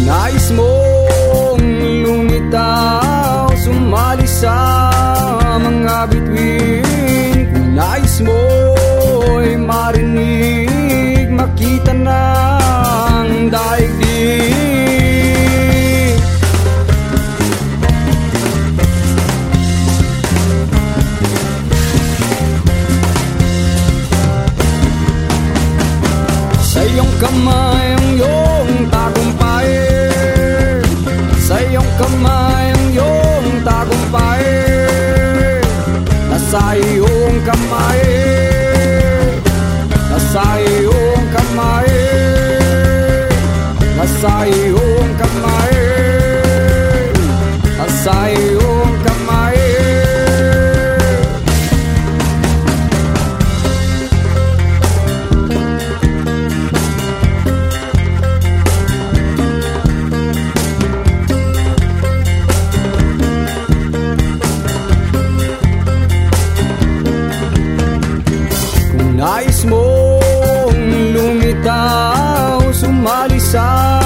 Nais mong lumitaw, sumali sa mga bituin. Kung nais mo'y marinig, makita ng daigdig. Sa iyong kamay ang iyong tagumpay, sa iyong kamay ang iyong tagumpay, nasa iyong kamay, nasa iyong kamay, nasa iyong kamay, nasa iyong kamay. Nais mong lumitaw, sumali sa